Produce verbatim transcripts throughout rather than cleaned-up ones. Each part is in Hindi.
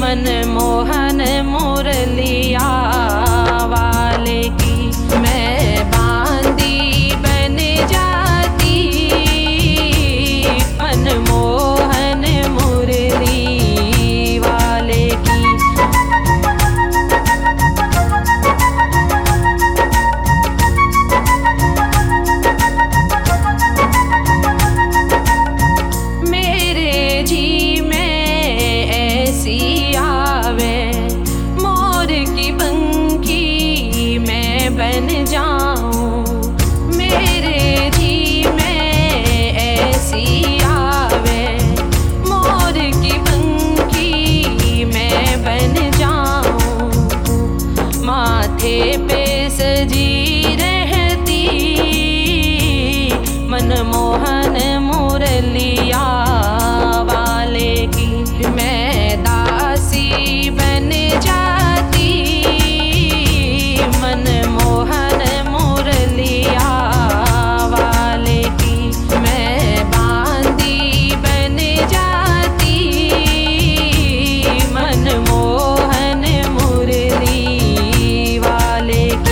मनमोहन मुरलिया वाले की मैं बांदी बन जाती, मनमोहन मुरली वाले की। मेरे जी में ऐसी आवे मोर की पंखी मैं बन जाऊं, मेरे जी में ऐसी आवे मोर की पंखी मैं बन जाऊं। माथे पे सजी रहती मनमोहन मुरलिया वाले की मैं दासी बन जाती, मनमोहन मुरलिया वाले की मैं बांदी बन जाती, मनमोहन मुरली वाले की।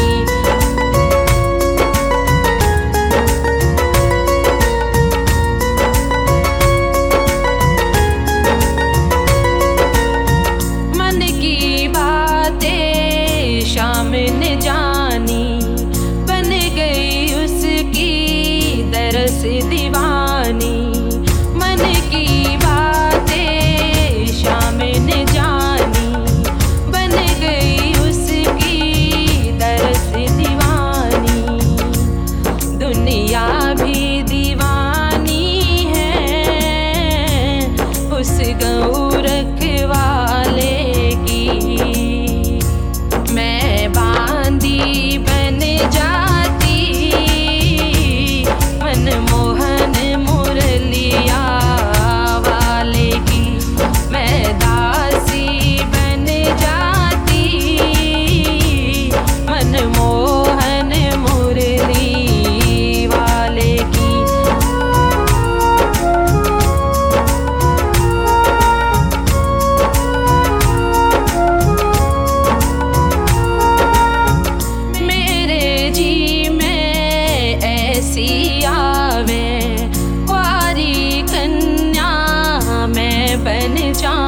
मन की बातें शाम ने जानी, बन गई उसकी दरस दीवानी। मन की बातें शाम ने जानी, बन गई उसकी दरस दीवानी। दुनिया भी दीवानी है उस गौरख वाले की मैं बांदी बन जाती, मनमोहन मुरलिया वाले की मैं दासी बन जाती, मनमोहन मुरली वाले की। मेरे जी में ऐसी आवे कुंवारी कन्या मैं बन जाऊं,